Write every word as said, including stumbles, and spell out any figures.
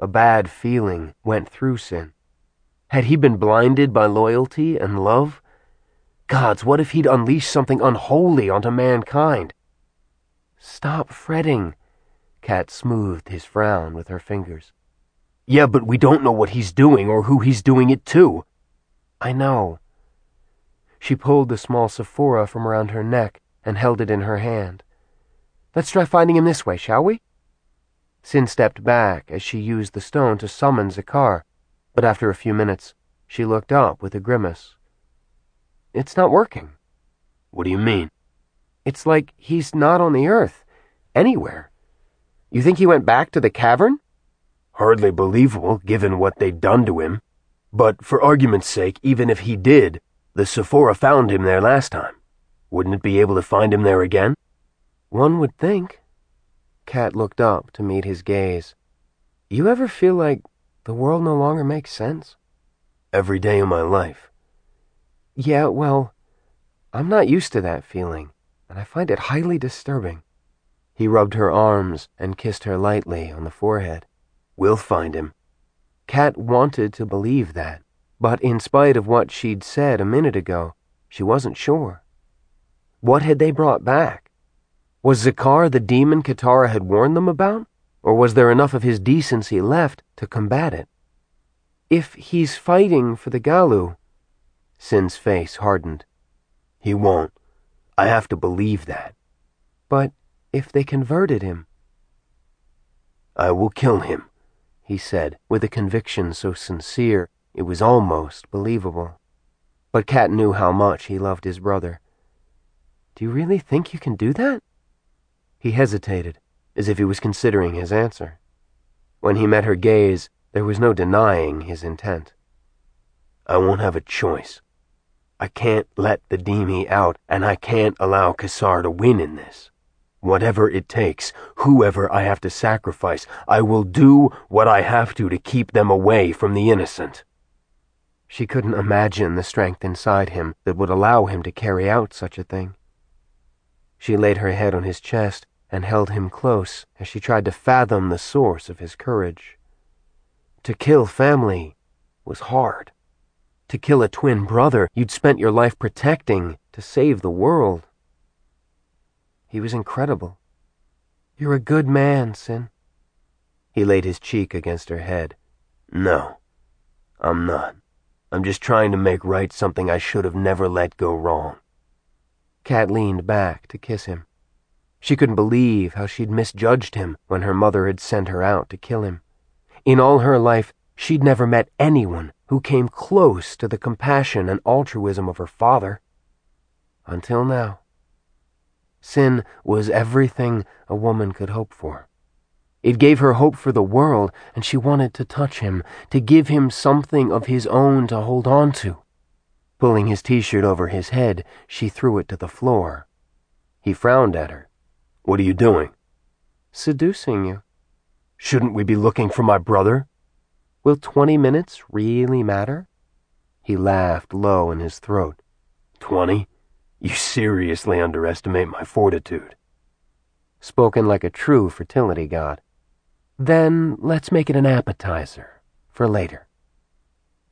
A bad feeling went through Sin. Had he been blinded by loyalty and love? Gods, what if he'd unleashed something unholy onto mankind? Stop fretting. Kat smoothed his frown with her fingers. Yeah, but we don't know what he's doing or who he's doing it to. I know. She pulled the small sephora from around her neck and held it in her hand. Let's try finding him this way, shall we? Sin stepped back as she used the stone to summon Zakar, but after a few minutes, she looked up with a grimace. It's not working. What do you mean? It's like he's not on the earth, anywhere. You think he went back to the cavern? Hardly believable, given what they'd done to him. But for argument's sake, even if he did, the Sephora found him there last time. Wouldn't it be able to find him there again? One would think. Kat looked up to meet his gaze. You ever feel like the world no longer makes sense? Every day of my life. Yeah, well, I'm not used to that feeling, and I find it highly disturbing. He rubbed her arms and kissed her lightly on the forehead. We'll find him. Kat wanted to believe that, but in spite of what she'd said a minute ago, she wasn't sure. What had they brought back? Was Zakar the demon Katara had warned them about, or was there enough of his decency left to combat it? If he's fighting for the Galu... Sin's face hardened. He won't. I have to believe that. But if they converted him... I will kill him, he said, with a conviction so sincere it was almost believable. But Kat knew how much he loved his brother. Do you really think you can do that? He hesitated, as if he was considering his answer. When he met her gaze, there was no denying his intent. I won't have a choice. I can't let the Demi out, and I can't allow Kassar to win in this. Whatever it takes, whoever I have to sacrifice, I will do what I have to to keep them away from the innocent. She couldn't imagine the strength inside him that would allow him to carry out such a thing. She laid her head on his chest and held him close as she tried to fathom the source of his courage. To kill family was hard. To kill a twin brother you'd spent your life protecting to save the world. He was incredible. You're a good man, Sin. He laid his cheek against her head. No, I'm not. I'm just trying to make right something I should have never let go wrong. Kat leaned back to kiss him. She couldn't believe how she'd misjudged him when her mother had sent her out to kill him. In all her life, she'd never met anyone who came close to the compassion and altruism of her father. Until now. Sin was everything a woman could hope for. It gave her hope for the world, and she wanted to touch him, to give him something of his own to hold on to. Pulling his t-shirt over his head, she threw it to the floor. He frowned at her. What are you doing? Seducing you. Shouldn't we be looking for my brother? Will twenty minutes really matter? He laughed low in his throat. Twenty? You seriously underestimate my fortitude. Spoken like a true fertility god. Then let's make it an appetizer for later.